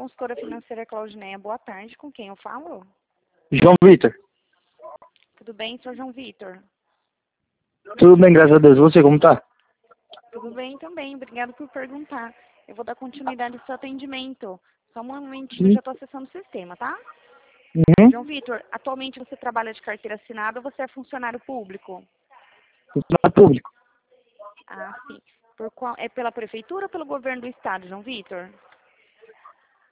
Consultora financeira Claudineia, boa tarde. Com quem eu falo? João Vitor. Tudo bem, senhor João Vitor? Tudo bem, graças a Deus. Você, como tá? Tudo bem também, obrigado por perguntar. Eu vou dar continuidade ao seu atendimento. Só um momentinho, já estou acessando o sistema, tá? Uhum. João Vitor, atualmente você trabalha de carteira assinada ou você é funcionário público? Funcionário público. Ah, sim. É pela prefeitura ou pelo governo do estado, João Vitor?